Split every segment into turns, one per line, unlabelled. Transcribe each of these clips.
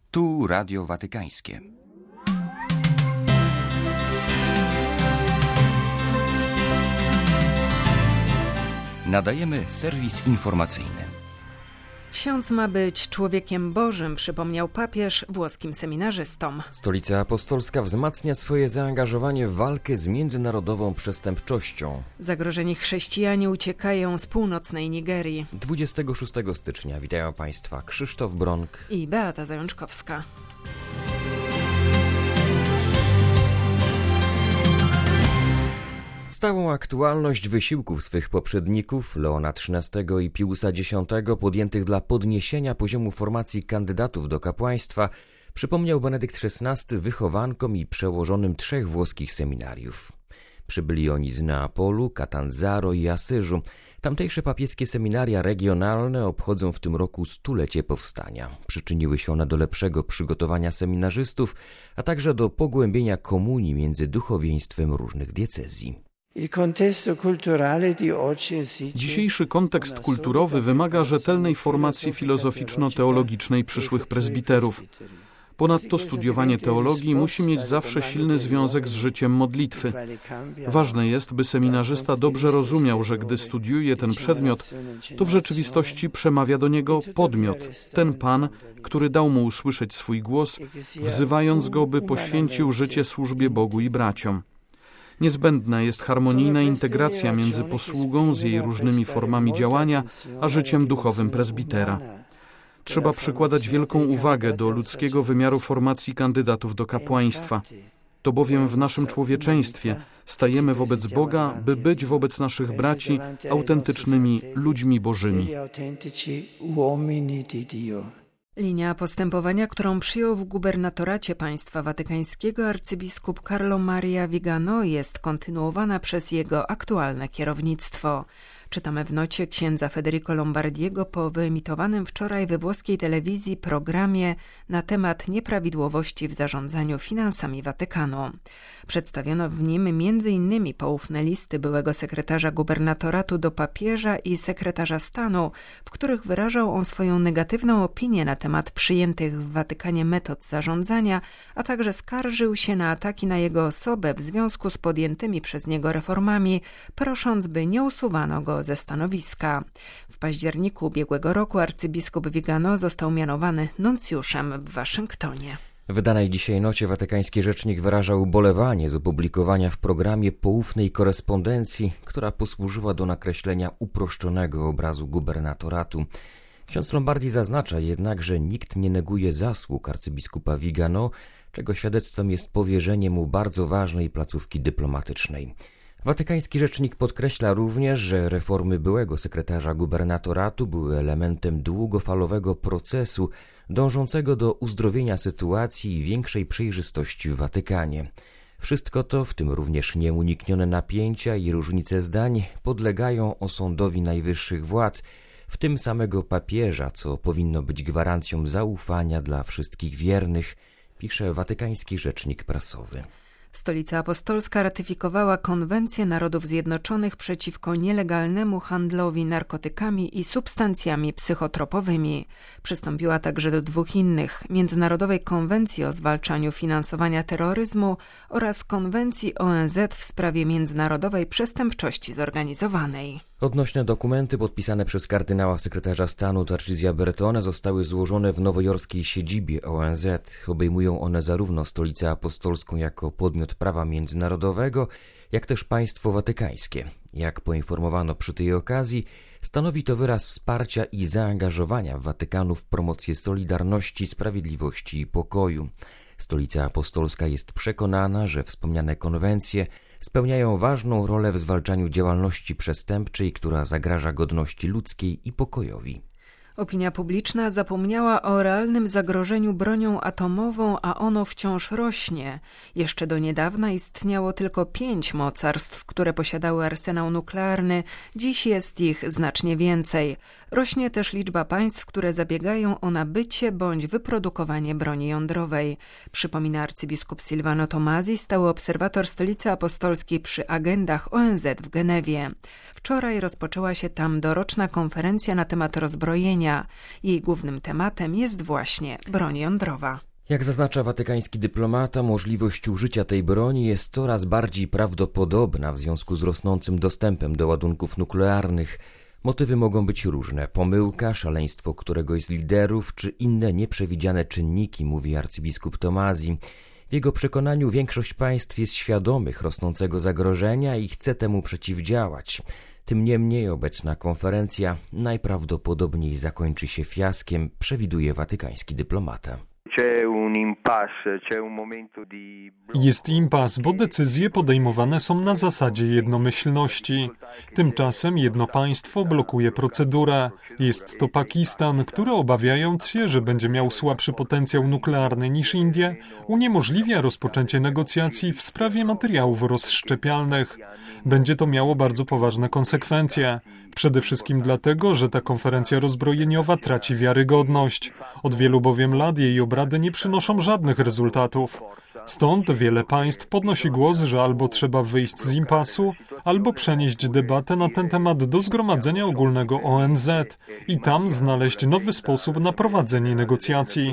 Tu Radio Watykańskie. Nadajemy serwis informacyjny.
Ksiądz ma być człowiekiem Bożym, przypomniał papież włoskim seminarzystom.
Stolica Apostolska wzmacnia swoje zaangażowanie w walkę z międzynarodową przestępczością.
Zagrożeni chrześcijanie uciekają z północnej Nigerii.
26 stycznia witają Państwa Krzysztof Bronk
I Beata Zajączkowska.
Stałą aktualność wysiłków swych poprzedników, Leona XIII i Piusa X, podjętych dla podniesienia poziomu formacji kandydatów do kapłaństwa, przypomniał Benedykt XVI wychowankom i przełożonym 3 włoskich seminariów. Przybyli oni z Neapolu, Catanzaro i Asyżu. Tamtejsze papieskie seminaria regionalne obchodzą w tym roku 100-lecie powstania. Przyczyniły się one do lepszego przygotowania seminarzystów, a także do pogłębienia komunii między duchowieństwem różnych diecezji.
Dzisiejszy kontekst kulturowy wymaga rzetelnej formacji filozoficzno-teologicznej przyszłych prezbiterów. Ponadto studiowanie teologii musi mieć zawsze silny związek z życiem modlitwy. Ważne jest, by seminarzysta dobrze rozumiał, że gdy studiuje ten przedmiot, to w rzeczywistości przemawia do niego podmiot, ten Pan, który dał mu usłyszeć swój głos, wzywając go, by poświęcił życie służbie Bogu i braciom. Niezbędna jest harmonijna integracja między posługą z jej różnymi formami działania, a życiem duchowym prezbitera. Trzeba przykładać wielką uwagę do ludzkiego wymiaru formacji kandydatów do kapłaństwa. To bowiem w naszym człowieczeństwie stajemy wobec Boga, by być wobec naszych braci autentycznymi ludźmi bożymi.
Linia postępowania, którą przyjął w gubernatoracie państwa watykańskiego arcybiskup Carlo Maria Vigano, jest kontynuowana przez jego aktualne kierownictwo. Czytamy w nocie księdza Federico Lombardiego po wyemitowanym wczoraj we włoskiej telewizji programie na temat nieprawidłowości w zarządzaniu finansami Watykanu. Przedstawiono w nim m.in. poufne listy byłego sekretarza gubernatoratu do papieża i sekretarza stanu, w których wyrażał on swoją negatywną opinię na temat przyjętych w Watykanie metod zarządzania, a także skarżył się na ataki na jego osobę w związku z podjętymi przez niego reformami, prosząc, by nie usuwano go ze stanowiska. W październiku ubiegłego roku arcybiskup Vigano został mianowany nuncjuszem w Waszyngtonie.
W wydanej dzisiaj nocie watykański rzecznik wyraża ubolewanie z opublikowania w programie poufnej korespondencji, która posłużyła do nakreślenia uproszczonego obrazu gubernatoratu. Ksiądz Lombardi zaznacza jednak, że nikt nie neguje zasług arcybiskupa Vigano, czego świadectwem jest powierzenie mu bardzo ważnej placówki dyplomatycznej. Watykański rzecznik podkreśla również, że reformy byłego sekretarza gubernatoratu były elementem długofalowego procesu dążącego do uzdrowienia sytuacji i większej przejrzystości w Watykanie. Wszystko to, w tym również nieuniknione napięcia i różnice zdań, podlegają osądowi najwyższych władz, w tym samego papieża, co powinno być gwarancją zaufania dla wszystkich wiernych, pisze watykański rzecznik prasowy.
Stolica Apostolska ratyfikowała Konwencję Narodów Zjednoczonych przeciwko nielegalnemu handlowi narkotykami i substancjami psychotropowymi. Przystąpiła także do 2 innych: Międzynarodowej Konwencji o zwalczaniu finansowania terroryzmu oraz Konwencji ONZ w sprawie międzynarodowej przestępczości zorganizowanej.
Odnośne dokumenty podpisane przez kardynała sekretarza stanu Tarcisia Bertone zostały złożone w nowojorskiej siedzibie ONZ. Obejmują one zarówno Stolicę Apostolską jako podmiot prawa międzynarodowego, jak też państwo watykańskie. Jak poinformowano przy tej okazji, stanowi to wyraz wsparcia i zaangażowania Watykanu w promocję solidarności, sprawiedliwości i pokoju. Stolica Apostolska jest przekonana, że wspomniane konwencje spełniają ważną rolę w zwalczaniu działalności przestępczej, która zagraża godności ludzkiej i pokojowi.
Opinia publiczna zapomniała o realnym zagrożeniu bronią atomową, a ono wciąż rośnie. Jeszcze do niedawna istniało tylko 5 mocarstw, które posiadały arsenał nuklearny. Dziś jest ich znacznie więcej. Rośnie też liczba państw, które zabiegają o nabycie bądź wyprodukowanie broni jądrowej. Przypomina arcybiskup Silvano Tomasi, stały obserwator Stolicy Apostolskiej przy agendach ONZ w Genewie. Wczoraj rozpoczęła się tam doroczna konferencja na temat rozbrojenia. zagrożenia. Jej głównym tematem jest właśnie broń jądrowa.
Jak zaznacza watykański dyplomata, możliwość użycia tej broni jest coraz bardziej prawdopodobna w związku z rosnącym dostępem do ładunków nuklearnych. Motywy mogą być różne. Pomyłka, szaleństwo któregoś z liderów, czy inne nieprzewidziane czynniki, mówi arcybiskup Tomasi. W jego przekonaniu większość państw jest świadomych rosnącego zagrożenia i chce temu przeciwdziałać. Tym niemniej obecna konferencja najprawdopodobniej zakończy się fiaskiem, przewiduje watykański dyplomata.
Jest impas, bo decyzje podejmowane są na zasadzie jednomyślności. Tymczasem jedno państwo blokuje procedurę. Jest to Pakistan, który obawiając się, że będzie miał słabszy potencjał nuklearny niż Indie, uniemożliwia rozpoczęcie negocjacji w sprawie materiałów rozszczepialnych. Będzie to miało bardzo poważne konsekwencje. Przede wszystkim dlatego, że ta konferencja rozbrojeniowa traci wiarygodność. Od wielu bowiem lat jej obrady nie przynoszą żadnych rezultatów. Stąd wiele państw podnosi głos, że albo trzeba wyjść z impasu, albo przenieść debatę na ten temat do Zgromadzenia Ogólnego ONZ i tam znaleźć nowy sposób na prowadzenie negocjacji.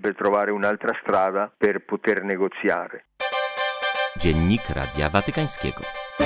Dziennik Radia Watykańskiego.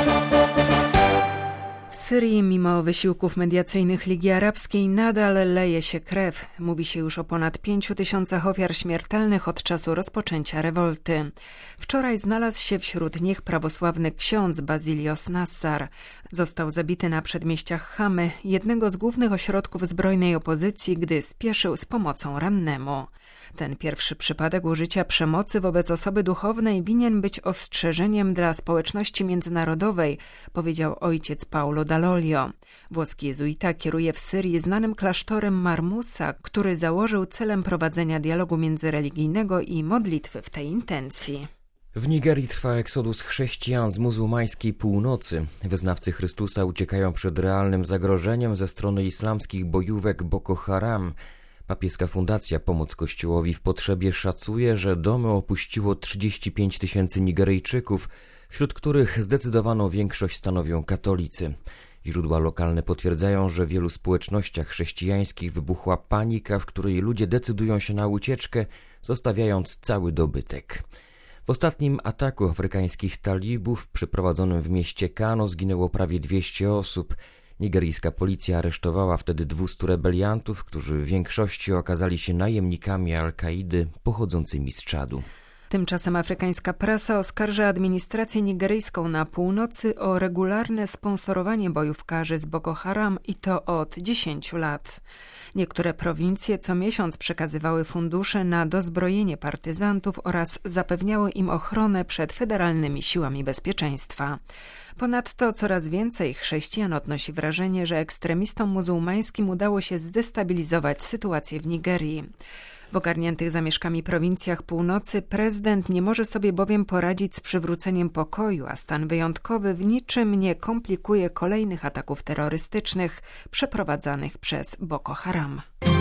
W Syrii mimo wysiłków mediacyjnych Ligi Arabskiej nadal leje się krew. Mówi się już o ponad 5000 ofiar śmiertelnych od czasu rozpoczęcia rewolty. Wczoraj znalazł się wśród nich prawosławny ksiądz Bazilios Nassar. Został zabity na przedmieściach Hamy, jednego z głównych ośrodków zbrojnej opozycji, gdy spieszył z pomocą rannemu. Ten pierwszy przypadek użycia przemocy wobec osoby duchownej winien być ostrzeżeniem dla społeczności międzynarodowej, powiedział ojciec Paulo Dall'Olio. Włoski jezuita kieruje w Syrii znanym klasztorem Marmusa, który założył celem prowadzenia dialogu międzyreligijnego i modlitwy w tej intencji.
W Nigerii trwa eksodus chrześcijan z muzułmańskiej północy. Wyznawcy Chrystusa uciekają przed realnym zagrożeniem ze strony islamskich bojówek Boko Haram. Papieska Fundacja Pomoc Kościołowi w Potrzebie szacuje, że domy opuściło 35 000 Nigeryjczyków, wśród których zdecydowaną większość stanowią katolicy. Źródła lokalne potwierdzają, że w wielu społecznościach chrześcijańskich wybuchła panika, w której ludzie decydują się na ucieczkę, zostawiając cały dobytek. W ostatnim ataku afrykańskich talibów przeprowadzonym w mieście Kano zginęło prawie 200 osób. Nigeryjska policja aresztowała wtedy 200 rebeliantów, którzy w większości okazali się najemnikami Al-Kaidy pochodzącymi z Czadu.
Tymczasem afrykańska prasa oskarża administrację nigeryjską na północy o regularne sponsorowanie bojówkarzy z Boko Haram i to od 10 lat. Niektóre prowincje co miesiąc przekazywały fundusze na dozbrojenie partyzantów oraz zapewniały im ochronę przed federalnymi siłami bezpieczeństwa. Ponadto coraz więcej chrześcijan odnosi wrażenie, że ekstremistom muzułmańskim udało się zdestabilizować sytuację w Nigerii. W ogarniętych zamieszkami prowincjach północy prezydent nie może sobie bowiem poradzić z przywróceniem pokoju, a stan wyjątkowy w niczym nie komplikuje kolejnych ataków terrorystycznych przeprowadzanych przez Boko Haram.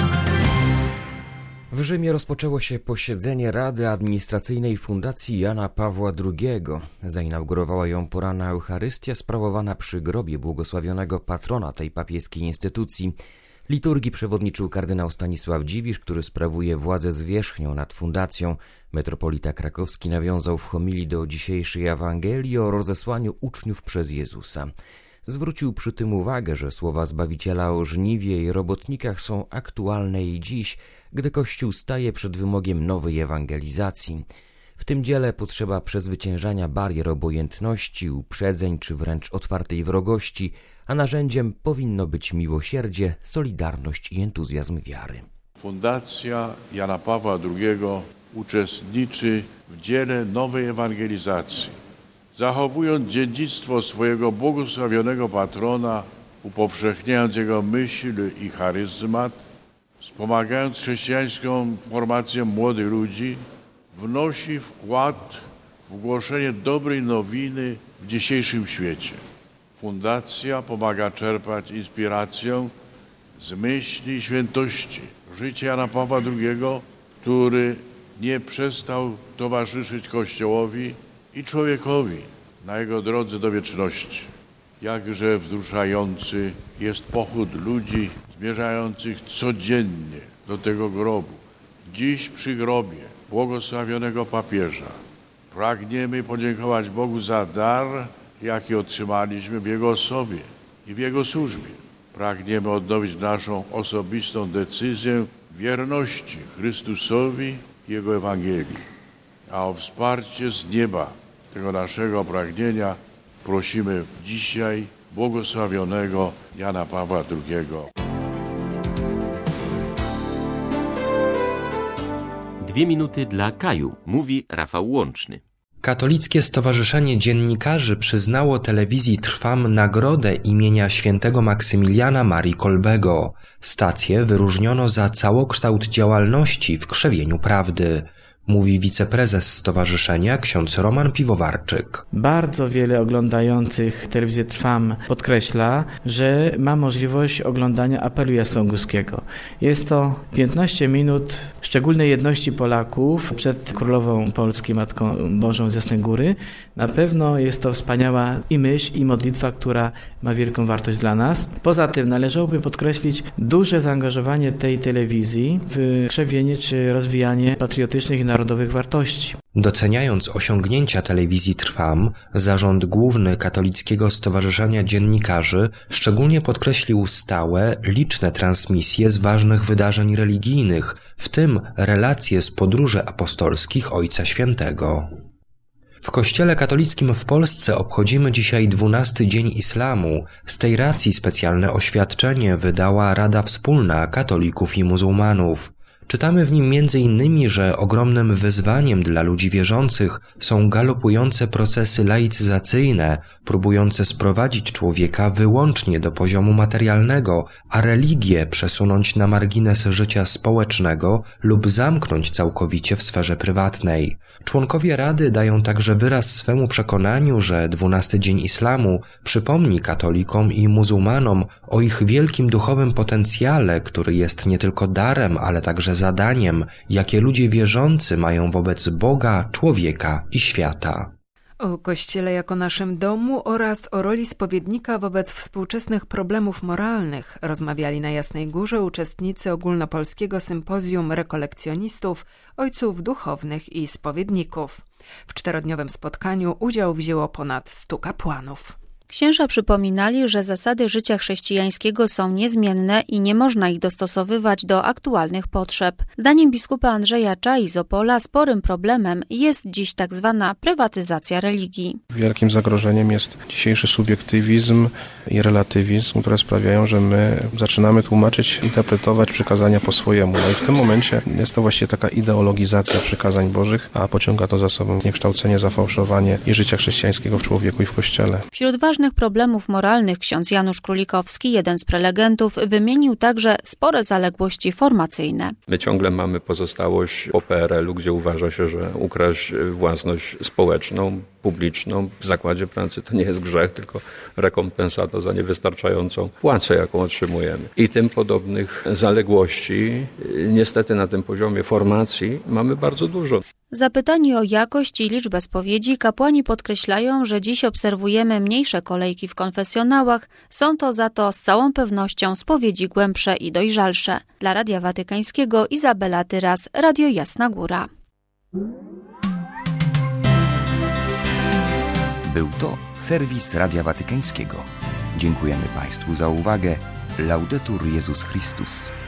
W Rzymie rozpoczęło się posiedzenie Rady Administracyjnej Fundacji Jana Pawła II. Zainaugurowała ją poranna Eucharystia sprawowana przy grobie błogosławionego patrona tej papieskiej instytucji. Liturgii przewodniczył kardynał Stanisław Dziwisz, który sprawuje władzę zwierzchnią nad fundacją. Metropolita krakowski nawiązał w homilii do dzisiejszej Ewangelii o rozesłaniu uczniów przez Jezusa. Zwrócił przy tym uwagę, że słowa Zbawiciela o żniwie i robotnikach są aktualne i dziś, gdy Kościół staje przed wymogiem nowej ewangelizacji. W tym dziele potrzeba przezwyciężania barier obojętności, uprzedzeń czy wręcz otwartej wrogości, a narzędziem powinno być miłosierdzie, solidarność i entuzjazm wiary.
Fundacja Jana Pawła II uczestniczy w dziele nowej ewangelizacji. Zachowując dziedzictwo swojego błogosławionego patrona, upowszechniając jego myśl i charyzmat, wspomagając chrześcijańską formację młodych ludzi, wnosi wkład w głoszenie dobrej nowiny w dzisiejszym świecie. Fundacja pomaga czerpać inspirację z myśli i świętości życia Jana Pawła II, który nie przestał towarzyszyć Kościołowi i człowiekowi na jego drodze do wieczności. Jakże wzruszający jest pochód ludzi zmierzających codziennie do tego grobu. Dziś przy grobie błogosławionego papieża pragniemy podziękować Bogu za dar, jaki otrzymaliśmy w Jego osobie i w Jego służbie. Pragniemy odnowić naszą osobistą decyzję wierności Chrystusowi i Jego Ewangelii. A o wsparcie z nieba tego naszego pragnienia prosimy dzisiaj błogosławionego Jana Pawła II.
2 minuty dla Kaju, mówi Rafał Łączny.
Katolickie Stowarzyszenie Dziennikarzy przyznało telewizji Trwam nagrodę imienia świętego Maksymiliana Marii Kolbego. Stację wyróżniono za całokształt działalności w krzewieniu prawdy. Mówi wiceprezes stowarzyszenia ksiądz Roman Piwowarczyk.
Bardzo wiele oglądających telewizję Trwam podkreśla, że ma możliwość oglądania apelu jasnogórskiego. Jest to 15 minut szczególnej jedności Polaków przed Królową Polski Matką Bożą z Jasnej Góry. Na pewno jest to wspaniała i myśl, i modlitwa, która ma wielką wartość dla nas. Poza tym należałoby podkreślić duże zaangażowanie tej telewizji w krzewienie czy rozwijanie patriotycznych i narodowych wartości.
Doceniając osiągnięcia telewizji Trwam, Zarząd Główny Katolickiego Stowarzyszenia Dziennikarzy szczególnie podkreślił stałe, liczne transmisje z ważnych wydarzeń religijnych, w tym relacje z podróży apostolskich Ojca Świętego. W Kościele katolickim w Polsce obchodzimy dzisiaj 12 Dzień Islamu. Z tej racji specjalne oświadczenie wydała Rada Wspólna Katolików i Muzułmanów. Czytamy w nim m.in., że ogromnym wyzwaniem dla ludzi wierzących są galopujące procesy laicyzacyjne, próbujące sprowadzić człowieka wyłącznie do poziomu materialnego, a religię przesunąć na margines życia społecznego lub zamknąć całkowicie w sferze prywatnej. Członkowie Rady dają także wyraz swemu przekonaniu, że 12 Dzień Islamu przypomni katolikom i muzułmanom o ich wielkim duchowym potencjale, który jest nie tylko darem, ale także zadaniem, jakie ludzie wierzący mają wobec Boga, człowieka i świata.
O Kościele jako naszym domu oraz o roli spowiednika wobec współczesnych problemów moralnych rozmawiali na Jasnej Górze uczestnicy ogólnopolskiego sympozjum rekolekcjonistów, ojców duchownych i spowiedników. W 4-dniowym spotkaniu udział wzięło ponad 100 kapłanów.
Księża przypominali, że zasady życia chrześcijańskiego są niezmienne i nie można ich dostosowywać do aktualnych potrzeb. Zdaniem biskupa Andrzeja Czai z Opola sporym problemem jest dziś tak zwana prywatyzacja religii.
Wielkim zagrożeniem jest dzisiejszy subiektywizm i relatywizm, które sprawiają, że my zaczynamy tłumaczyć, interpretować przykazania po swojemu. No i w tym momencie jest to właściwie taka ideologizacja przykazań bożych, a pociąga to za sobą zniekształcenie, zafałszowanie i życia chrześcijańskiego w człowieku i w Kościele.
Wśród ważnych problemów moralnych ksiądz Janusz Królikowski, jeden z prelegentów, wymienił także spore zaległości formacyjne.
My ciągle mamy pozostałość po PRL-u, gdzie uważa się, że ukraść własność społeczną, publiczną w zakładzie pracy to nie jest grzech, tylko rekompensata za niewystarczającą płacę, jaką otrzymujemy. I tym podobnych zaległości niestety na tym poziomie formacji mamy bardzo dużo.
Zapytani o jakość i liczbę spowiedzi, kapłani podkreślają, że dziś obserwujemy mniejsze kolejki w konfesjonałach, są to za to z całą pewnością spowiedzi głębsze i dojrzalsze. Dla Radia Watykańskiego Izabela Tyras, Radio Jasna Góra.
Był to serwis Radia Watykańskiego. Dziękujemy Państwu za uwagę. Laudetur Jezus Chrystus.